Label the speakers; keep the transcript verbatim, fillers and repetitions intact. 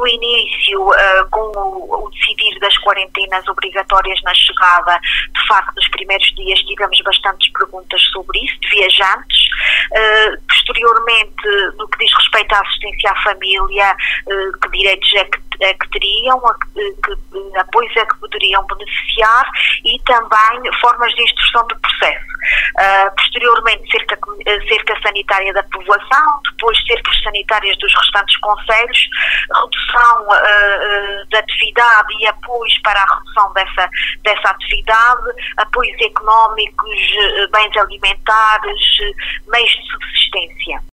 Speaker 1: no início, uh, com o, o decidir das quarentenas obrigatórias na chegada, de facto, nos primeiros dias tivemos bastantes perguntas sobre isso, de viajantes. Uh, posteriormente, no que diz respeito à assistência à família, uh, que direitos é que é que teriam, a, que, que apoios é que poderiam beneficiar e também formas de instrução do processo. Uh, posteriormente, cerca, cerca sanitária da povoação, depois cercas sanitárias dos restantes concelhos, redução uh, da atividade e apoios para a redução dessa, dessa atividade, apoios económicos, bens alimentares, meios de subsistência.